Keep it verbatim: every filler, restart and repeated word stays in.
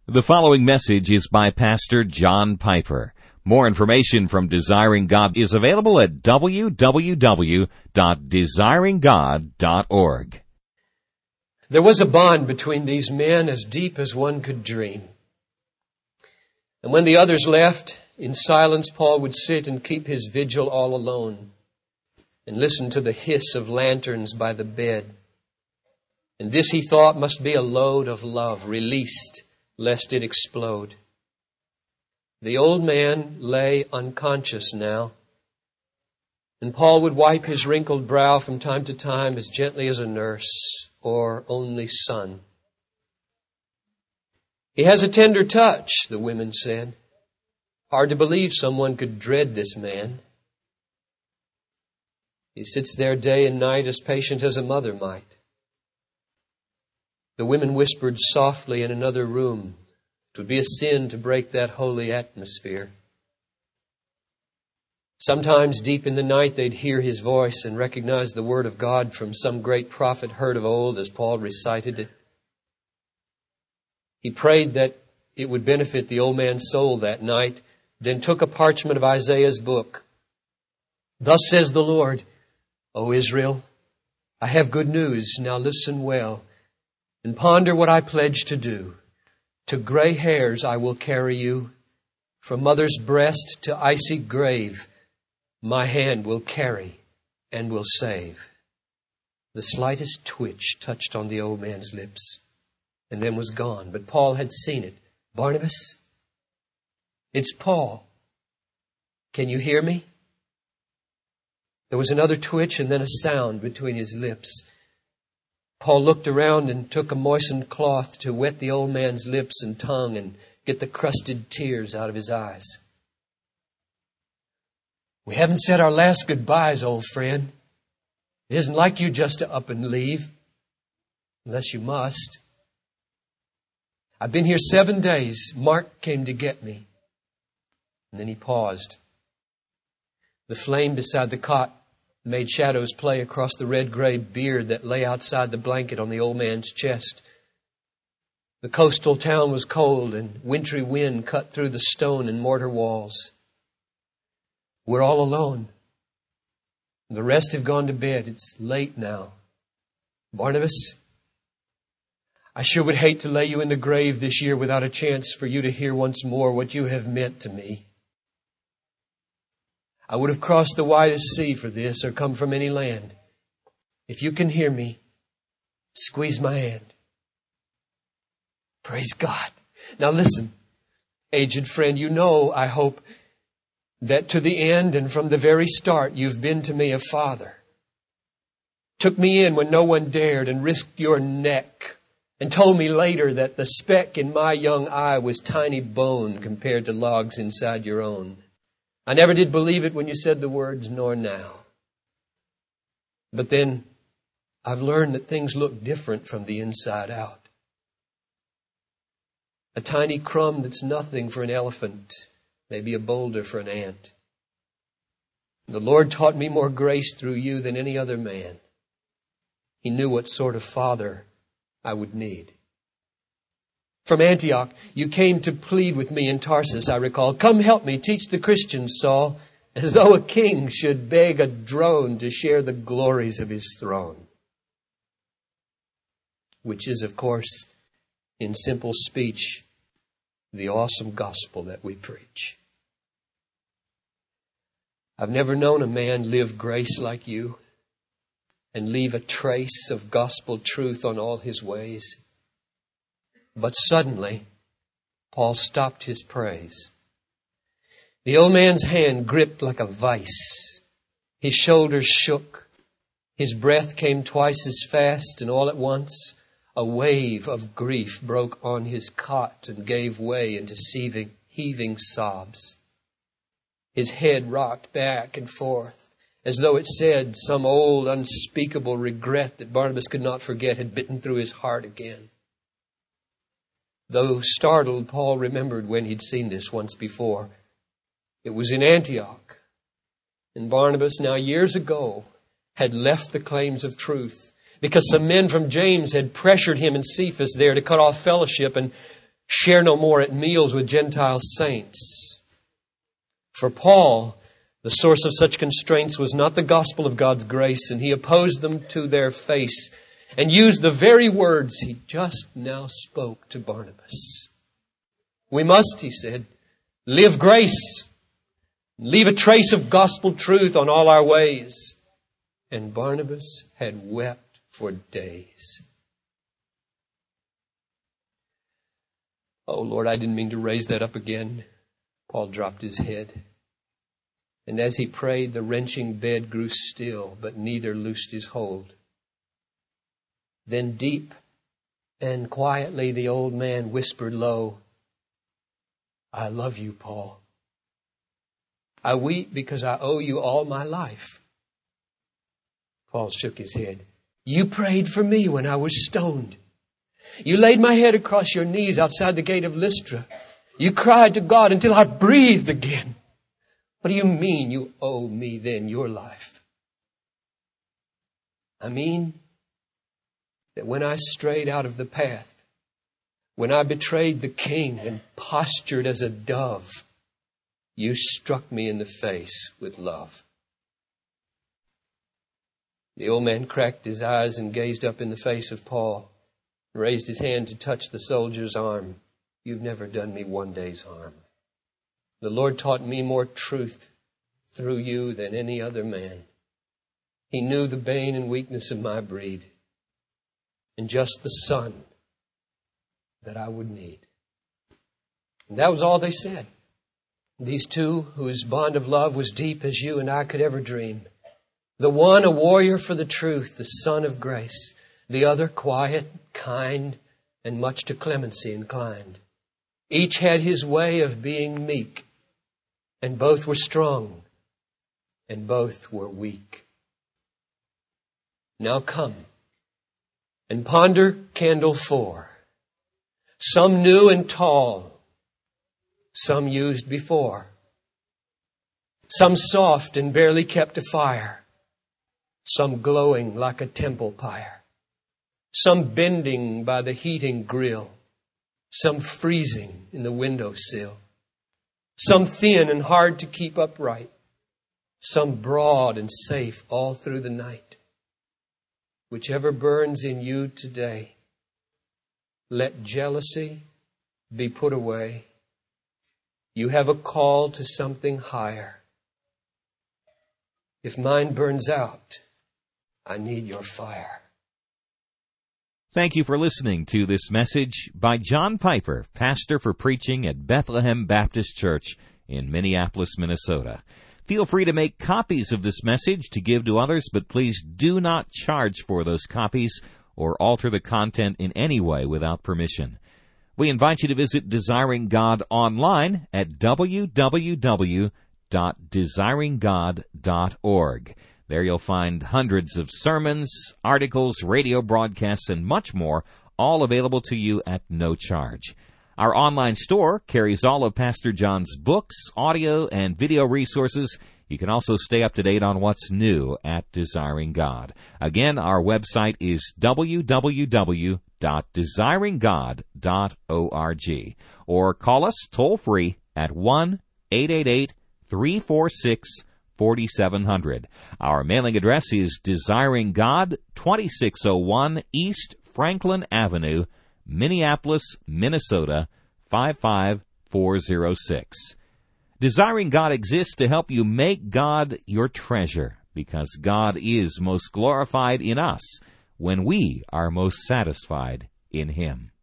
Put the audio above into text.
The following message is by Pastor John Piper. More information from Desiring God is available at w w w dot desiring god dot org. There was a bond between these men as deep as one could dream. And when the others left, in silence Paul would sit and keep his vigil all alone and listen to the hiss of lanterns by the bed. And this, he thought, must be a load of love released lest it explode. The old man lay unconscious now, and Paul would wipe his wrinkled brow from time to time as gently as a nurse or only son. He has a tender touch, the women said. Hard to believe someone could dread this man. He sits there day and night as patient as a mother might. The women whispered softly in another room. It would be a sin to break that holy atmosphere. Sometimes deep in the night they'd hear his voice and recognize the word of God from some great prophet heard of old as Paul recited it. He prayed that it would benefit the old man's soul that night, then took a parchment of Isaiah's book. Thus says the Lord, O Israel, I have good news. Now listen well and ponder what I pledge to do. To gray hairs I will carry you. From mother's breast to icy grave, my hand will carry and will save. The slightest twitch touched on the old man's lips and then was gone. But Paul had seen it. Barnabas, it's Paul. Can you hear me? There was another twitch and then a sound between his lips. Paul looked around and took a moistened cloth to wet the old man's lips and tongue and get the crusted tears out of his eyes. We haven't said our last goodbyes, old friend. It isn't like you just to up and leave, unless you must. I've been here seven days. Mark came to get me. And then he paused. The flame beside the cot made shadows play across the red-gray beard that lay outside the blanket on the old man's chest. The coastal town was cold and wintry wind cut through the stone and mortar walls. We're all alone. The rest have gone to bed. It's late now. Barnabas, I sure would hate to lay you in the grave this year without a chance for you to hear once more what you have meant to me. I would have crossed the widest sea for this or come from any land. If you can hear me, squeeze my hand. Praise God. Now listen, aged friend, you know, I hope, that to the end and from the very start, you've been to me a father. Took me in when no one dared and risked your neck and told me later that the speck in my young eye was tiny bone compared to logs inside your own. I never did believe it when you said the words, nor now. But then I've learned that things look different from the inside out. A tiny crumb that's nothing for an elephant may be a boulder for an ant. The Lord taught me more grace through you than any other man. He knew what sort of father I would need. From Antioch, you came to plead with me in Tarsus, I recall. Come help me teach the Christians, Saul, as though a king should beg a drone to share the glories of his throne. Which is, of course, in simple speech, the awesome gospel that we preach. I've never known a man live grace like you and leave a trace of gospel truth on all his ways. But suddenly, Paul stopped his praise. The old man's hand gripped like a vice. His shoulders shook. His breath came twice as fast, and all at once, a wave of grief broke on his cot and gave way into heaving, heaving sobs. His head rocked back and forth, as though it said some old unspeakable regret that Barnabas could not forget had bitten through his heart again. Though startled, Paul remembered when he'd seen this once before. It was in Antioch. And Barnabas, now years ago, had left the claims of truth because some men from James had pressured him and Cephas there to cut off fellowship. And share no more at meals with Gentile saints. For Paul, the source of such constraints was not the gospel of God's grace, and he opposed them to their face and used the very words he just now spoke to Barnabas. We must, he said, live grace, leave a trace of gospel truth on all our ways. And Barnabas had wept for days. Oh, Lord, I didn't mean to raise that up again. Paul dropped his head. And as he prayed, the wrenching bed grew still, but neither loosed his hold. Then deep and quietly the old man whispered low, I love you, Paul. I weep because I owe you all my life. Paul shook his head. You prayed for me when I was stoned. You laid my head across your knees outside the gate of Lystra. You cried to God until I breathed again. What do you mean you owe me then your life? I mean that when I strayed out of the path, when I betrayed the king and postured as a dove, you struck me in the face with love. The old man cracked his eyes and gazed up in the face of Paul, and raised his hand to touch the soldier's arm. You've never done me one day's harm. The Lord taught me more truth through you than any other man. He knew the bane and weakness of my breed, and just the son that I would need. And that was all they said. These two, whose bond of love was deep as you and I could ever dream. The one a warrior for the truth, the son of grace. The other quiet, kind, and much to clemency inclined. Each had his way of being meek, and both were strong, and both were weak. Now come and ponder candle four. Some new and tall, some used before, some soft and barely kept afire, some glowing like a temple pyre, some bending by the heating grill, some freezing in the windowsill, some thin and hard to keep upright, some broad and safe all through the night. Whichever burns in you today, let jealousy be put away. You have a call to something higher. If mine burns out, I need your fire. Thank you for listening to this message by John Piper, pastor for preaching at Bethlehem Baptist Church in Minneapolis, Minnesota. Feel free to make copies of this message to give to others, but please do not charge for those copies or alter the content in any way without permission. We invite you to visit Desiring God online at w w w dot desiring god dot org. There you'll find hundreds of sermons, articles, radio broadcasts, and much more, all available to you at no charge. Our online store carries all of Pastor John's books, audio, and video resources. You can also stay up to date on what's new at Desiring God. Again, our website is w w w dot desiring god dot org, or call us toll-free at one eight eight eight, three four six, four seven zero zero. Our mailing address is Desiring God, twenty-six oh one East Franklin Avenue, Minneapolis, Minnesota, five five four zero six. Desiring God exists to help you make God your treasure, because God is most glorified in us when we are most satisfied in Him.